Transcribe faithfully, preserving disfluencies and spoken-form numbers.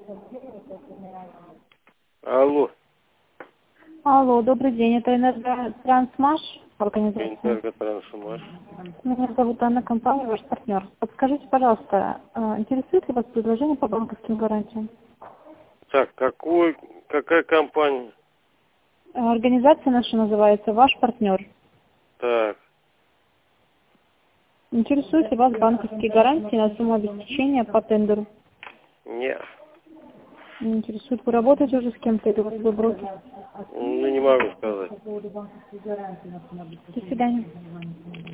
Алло. Алло, добрый день. Это Энерготрансмаш организация? Энерготрансмаш. Меня зовут Анна, компания ваш партнер. Подскажите, пожалуйста, э, интересует ли вас предложение по банковским гарантиям? Так, какой, какая компания? Э, Организация наша называется «Ваш партнер». Так, Интересуют ли вас банковские гарантии на сумму обеспечения по тендеру? не, Не интересует. Вы работаете уже с кем-то или у вас свой брокер? ну не могу сказать. До свидания.